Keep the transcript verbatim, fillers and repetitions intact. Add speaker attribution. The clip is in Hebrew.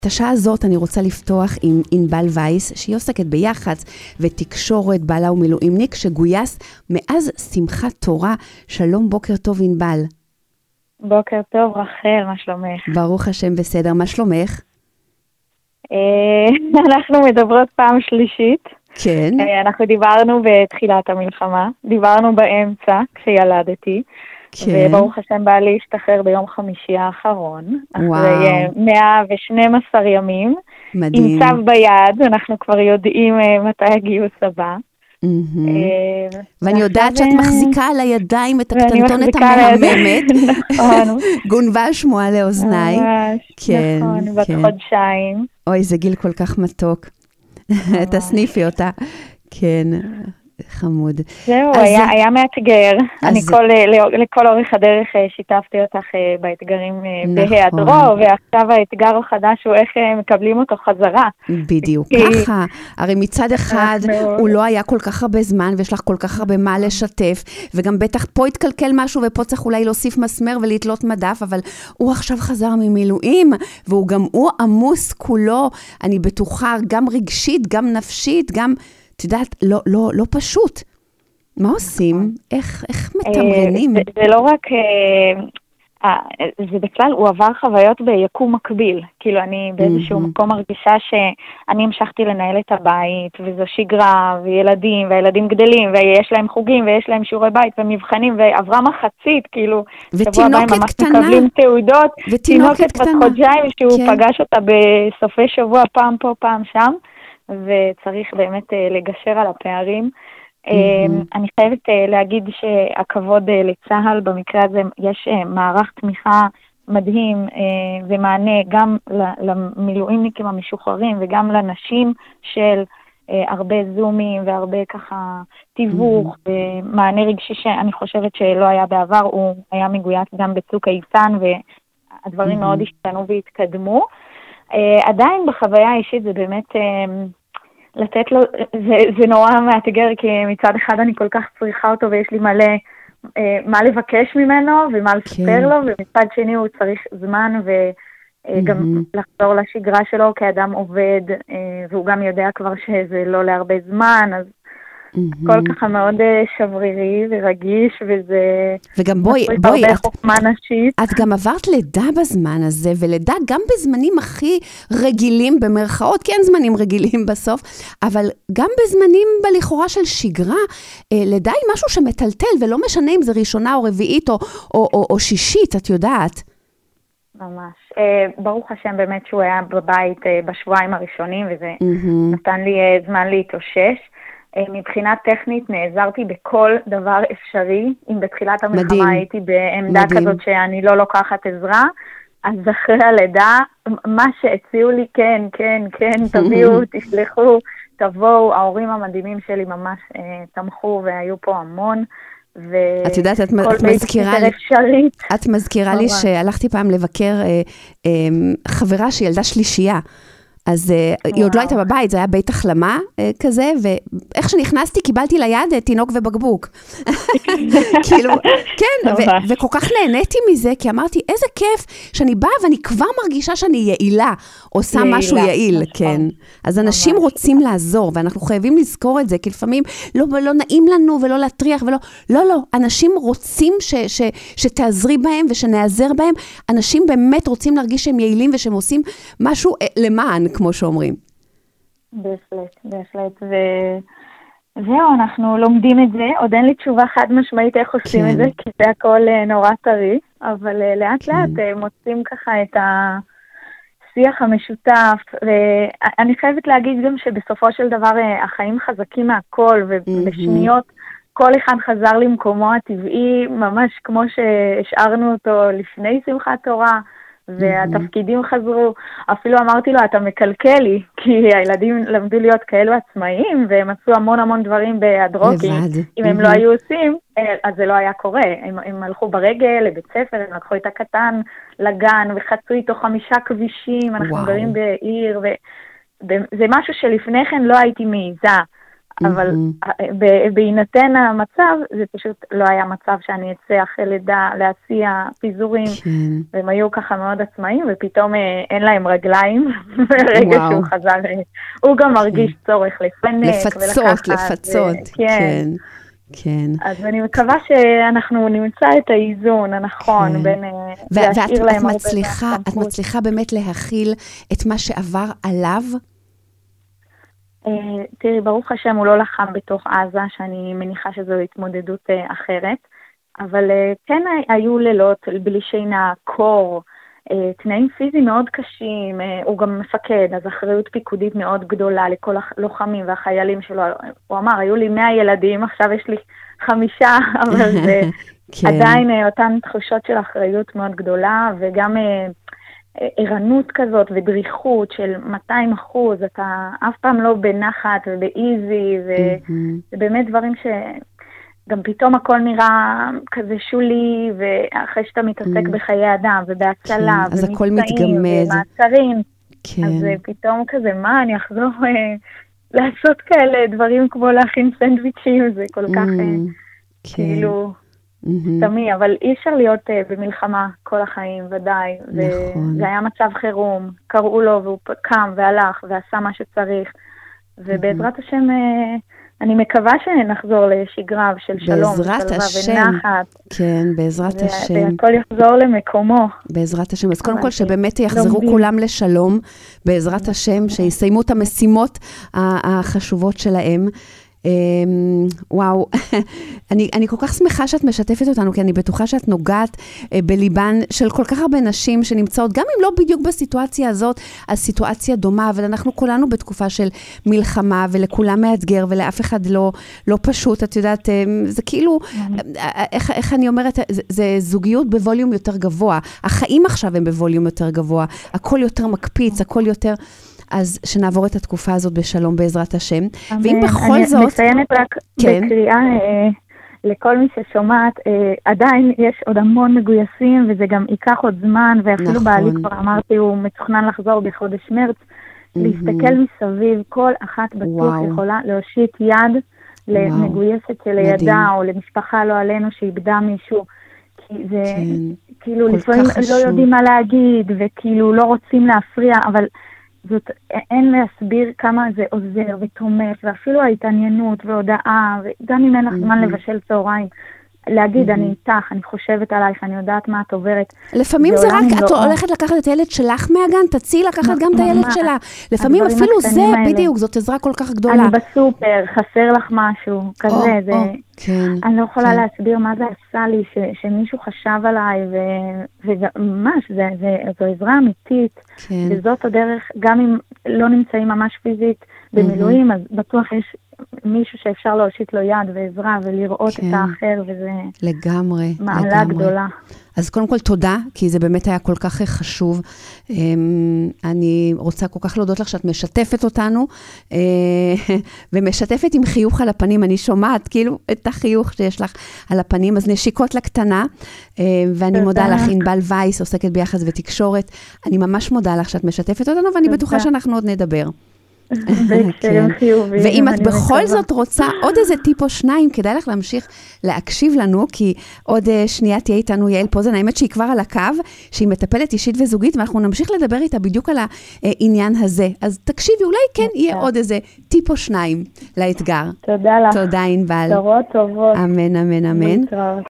Speaker 1: את השעה הזאת אני רוצה לפתוח עם ענבל וייס, שהיא עוסקת ביח"צ ותקשורת, בעלה ומילואימניק, שגויס מאז שמחת תורה. שלום, בוקר טוב ענבל.
Speaker 2: בוקר טוב רחל, מה שלומך?
Speaker 1: ברוך השם בסדר, מה שלומך?
Speaker 2: אנחנו מדברות פעם שלישית.
Speaker 1: כן.
Speaker 2: אנחנו דיברנו בתחילת המלחמה, דיברנו באמצע כשילדתי. כן. וברוך השם בעלי השתחרר ביום חמישי האחרון, אחרי מאה ושנים עשר ימים, מדהים. עם צו ביד, אנחנו כבר יודעים מתי הגיוס הבא.
Speaker 1: Mm-hmm. ואני יודעת שאת מחזיקה על הידיים את הקטנטונת המהממת,
Speaker 2: נכון.
Speaker 1: גונבה שמועה לאוזניי.
Speaker 2: כן, נכון, בת כן. חודשיים.
Speaker 1: אוי, זה גיל כל כך מתוק. תסניפי אותה. כן. חמוד.
Speaker 2: זהו, היה, היה מאתגר. אני כל, לכל אורך הדרך שיתפתי אותך באתגרים בהיעדרו, ועכשיו האתגר החדש הוא איך מקבלים אותו חזרה.
Speaker 1: בדיוק ככה. הרי מצד אחד הוא לא היה כל כך הרבה זמן, ויש לך כל כך הרבה מה לשתף, וגם בטח פה התקלקל משהו, ופה צריך אולי להוסיף מסמר ולהתלות מדף, אבל הוא עכשיו חזר ממילואים, והוא גם הוא עמוס כולו, אני בטוחה, גם רגשית, גם נפשית, גם... את יודעת, לא, לא, לא פשוט. מה עושים? איך, איך מתמרנים?
Speaker 2: זה, זה לא רק, זה בכלל, הוא עבר חוויות ביקום מקביל. כאילו, אני באיזשהו מקום מרגישה שאני המשכתי לנהל את הבית, וזו שגרה, וילדים, והילדים גדלים, ויש להם חוגים, ויש להם שיעורי בית, ומבחנים, ועברה מחצית, כאילו,
Speaker 1: ותינוקת קטנה.
Speaker 2: מקבלים תעודות,
Speaker 1: ותינוקת קטנה.
Speaker 2: בת חודשיים, שהוא כן. פגש אותה בסופי שבוע, פעם פה, פעם שם. וצריך באמת לגשר על הפערים. Mm-hmm. אני חייבת להגיד שהכבוד לצהל, במקרה הזה יש מערך תמיכה מדהים ומענה גם למילואימניקים המשוחררים וגם לנשים של הרבה זומים והרבה ככה תיווך mm-hmm. ומענה רגשי שאני חושבת שלא היה בעבר, הוא היה מגויס גם בצוק איתן והדברים mm-hmm. מאוד השתנו והתקדמו. עדיין בחוויה האישית זה באמת... לתת לו, זה, זה נורא מאתגר, כי מצד אחד אני כל כך צריכה אותו, ויש לי מלא אה, מה לבקש ממנו, ומה לספר כן. לו, ומצד שני הוא צריך זמן, וגם mm-hmm. לחזור לשגרה שלו כאדם עובד, אה, והוא גם יודע כבר שזה לא להרבה זמן, אז mm-hmm. כל ככה מאוד שברירי ורגיש, וזה...
Speaker 1: וגם בואי, בואי,
Speaker 2: את,
Speaker 1: את גם עברת לידה בזמן הזה, ולידה גם בזמנים הכי רגילים במרכאות, כי אין זמנים רגילים בסוף, אבל גם בזמנים בלכאורה של שגרה, לידה היא משהו שמטלטל, ולא משנה אם זה ראשונה או רביעית או, או, או, או שישית, את יודעת.
Speaker 2: ממש. ברוך השם באמת שהוא היה בבית בשבועיים הראשונים, וזה mm-hmm. נתן לי זמן להתאושש. מבחינה טכנית נעזרתי בכל דבר אפשרי, אם בתחילת המלחמה מדהים. הייתי בעמדה מדהים. כזאת שאני לא לוקחת עזרה, אז אחרי הלידה, מה שהציעו לי, כן, כן, כן, תביאו, תשלחו, תבואו, ההורים המדהימים שלי ממש אה, תמכו והיו פה המון,
Speaker 1: את יודעת, את, את מזכירה לי, את מזכירה לי שהלכתי פעם לבקר אה, אה, חברה שילדה שלישייה, אז uh, היא עוד לא הייתה בבית, זה היה בית החלמה uh, כזה, ואיך שנכנסתי קיבלתי ליד תינוק ובקבוק. כאילו, כן, ו- וכל כך נהניתי מזה, כי אמרתי, איזה כיף שאני באה ואני כבר מרגישה שאני יעילה, עושה יעילה, משהו יעיל, נכון. כן. אז אנשים ממש. רוצים לעזור, ואנחנו חייבים לזכור את זה, כי לפעמים לא, לא נעים לנו ולא להטריח, ולא, לא, לא, אנשים רוצים ש- ש- שתעזרי בהם ושנעזר בהם, אנשים באמת רוצים להרגיש שהם יעילים ושהם עושים משהו uh, למען, כמו שאומרים.
Speaker 2: בהחלט, בהחלט. ו... זהו, אנחנו לומדים את זה. עוד אין לי תשובה חד משמעית איך עושים כן. את זה, כי זה הכל נורא טרי, אבל לאט כן. לאט מוצאים ככה את השיח המשותף. ואני חייבת להגיד גם שבסופו של דבר החיים חזקים מהכל, ובשניות כל אחד חזר למקומו הטבעי, ממש כמו שהשארנו אותו לפני שמחת תורה, והתפקידים חזרו, אפילו אמרתי לו, אתה מקלקל לי, כי הילדים למדו להיות כאלו עצמאיים, והם עשו המון המון דברים בהדרוקים, אם הם לא היו עושים, אז זה לא היה קורה, הם, הם הלכו ברגל לבית ספר, הם לקחו את הקטן לגן, וחצו איתו חמישה כבישים, אנחנו גרים בעיר, וזה משהו שלפני כן לא הייתי מעיזה, אבל בהינתן המצב, זה פשוט לא היה מצב שאני אצא אחרי לידה להציע פיזורים, והם היו ככה מאוד עצמאיים, ופתאום אין להם רגליים, ברגע שהוא חזר, הוא גם מרגיש צורך לפנק,
Speaker 1: לפצות, לפצות, כן. כן.
Speaker 2: אז אני מקווה שאנחנו נמצא את האיזון הנכון כן. בין להשאיר להם הרבה
Speaker 1: מהסמכות. את מצליחה באמת להכיל את מה שעבר עליו?
Speaker 2: Uh, תראי, ברוך השם הוא לא לחם בתוך עזה, שאני מניחה שזו התמודדות uh, אחרת, אבל uh, כן היו לילות בלי שינה, קור, uh, תנאים פיזיים מאוד קשים, uh, הוא גם מפקד, אז אחריות פיקודית מאוד גדולה לכל הלוחמים והחיילים שלו, הוא אמר, היו לי מאה ילדים, עכשיו יש לי חמישה, אבל זה כן. עדיין uh, אותן תחושות של אחריות מאוד גדולה, וגם... Uh, ערנות כזאת ודריכות של מאתיים אחוז, אתה אף פעם לא בנחת ובאיזי, וזה באמת דברים שגם פתאום הכל נראה כזה שולי, ואחרי שאתה מתעסק בחיי אדם ובהצלה, ומבצעים ומעצרים, אז פתאום כזה, מה, אני אחזור לעשות כאלה דברים כמו להכין סנדוויצ'ים, זה כל כך כאילו... תמי, אבל אי אפשר להיות uh, במלחמה כל החיים, ודאי.
Speaker 1: נכון.
Speaker 2: וזה היה מצב חירום, קראו לו והוא קם והלך ועשה מה שצריך. ובעזרת השם, uh, אני מקווה שנחזור לשגרה של שלום,
Speaker 1: בעזרת השם. ונחת. כן, בעזרת
Speaker 2: ו-
Speaker 1: השם.
Speaker 2: והכל יחזור למקומו.
Speaker 1: בעזרת השם. אז קודם כל שבאמת יחזרו לומדים. כולם לשלום, בעזרת השם, שיסיימו את המשימות החשובות שלהם. וואו, אני, אני כל כך שמחה שאת משתפת אותנו, כי אני בטוחה שאת נוגעת בליבן של כל כך הרבה נשים שנמצאות, גם אם לא בדיוק בסיטואציה הזאת, אז סיטואציה דומה, אבל אנחנו כולנו בתקופה של מלחמה, ולכולם מאתגר, ולאף אחד לא, לא פשוט, את יודעת, זה כאילו, איך, איך אני אומרת, זה, זה זוגיות בווליום יותר גבוה, החיים עכשיו הם בווליום יותר גבוה, הכל יותר מקפיץ, הכל יותר... אז שנעבור את התקופה הזאת בשלום בעזרת השם. ואם בכל זאת...
Speaker 2: אני מסיימת רק כן. בקריאה אה, לכל מי ששומעת, אה, עדיין יש עוד המון מגויסים, וזה גם ייקח עוד זמן, ואפילו נכון. בעלי כבר אמרתי, הוא מתוכנן לחזור בחודש מרץ, mm-hmm. להסתכל מסביב, כל אחת בטוח וואו. יכולה להושיט יד למגויסת שלידה, או למשפחה לא עלינו שאיבדה מישהו, כי זה כן. כאילו לפעמים לא יודעים מה להגיד, וכאילו לא רוצים להפריע, אבל... זאת, אין להסביר כמה זה עוזר ותומך, ואפילו ההתעניינות והודעה, וגם אם אין לך זמן לבשל צהריים, להגיד, אני איתך, אני חושבת עלייך, אני יודעת מה את עוברת.
Speaker 1: לפעמים זה רק, את הולכת לקחת את הילד שלך מהגן, תציעי לקחת גם את הילד שלה. לפעמים אפילו זה, בדיוק, זאת עזרה כל כך גדולה.
Speaker 2: אני בסופר, חסר לך משהו, כזה, זה... אני לא יכולה להסביר מה זה עשה לי, שמישהו חשב עליי, וממש, זו עזרה אמיתית, וזאת הדרך, גם אם לא נמצאים ממש פיזית במילואים, אז בטוח יש... מישהו שאפשר להושיט לו יד ועזרה ולראות כן. את האחר, וזה
Speaker 1: לגמרי,
Speaker 2: מעלה
Speaker 1: לגמרי.
Speaker 2: גדולה.
Speaker 1: אז קודם כל תודה, כי זה באמת היה כל כך חשוב. אני רוצה כל כך להודות לך שאת משתפת אותנו, ומשתפת עם חיוך על הפנים. אני שומעת כאילו את החיוך שיש לך על הפנים, אז נשיקות לקטנה, ואני מודה לך, ענבל וייס, עוסקת ביחס ותקשורת. אני ממש מודה לך שאת משתפת אותנו, ואני בטוחה שאנחנו עוד נדבר. ואם את בכל זאת רוצה עוד איזה טיפ או שניים, כדאי לך להמשיך להקשיב לנו, כי עוד שנייה תהיה איתנו יעל פוזן, האמת שהיא כבר על הקו, שהיא מטפלת אישית וזוגית, ואנחנו נמשיך לדבר איתה בדיוק על העניין הזה. אז תקשיבי, אולי כן יהיה עוד איזה טיפ או שניים לאתגר.
Speaker 2: תודה לך.
Speaker 1: תודה ענבל.
Speaker 2: תורות טובות.
Speaker 1: אמן, אמן, אמן.